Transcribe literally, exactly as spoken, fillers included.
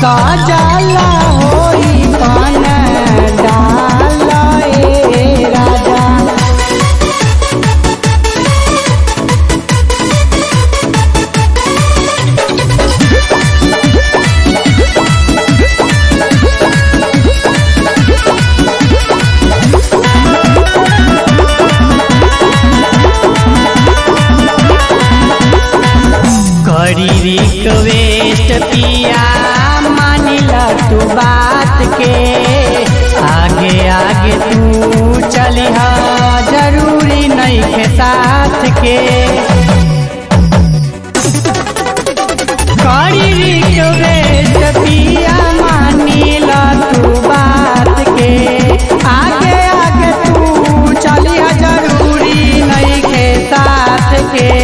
सजला होई पान डाल ए राजा। करी रिक्वेस्ट पिया मानिला तू बात के, आगे आगे तू चलिह जरूरी नहीं के साथ के। करी रिक्वेस्ट पिया मानिला तू बात के, आगे आगे तू चलिह जरूरी नहीं के साथ के।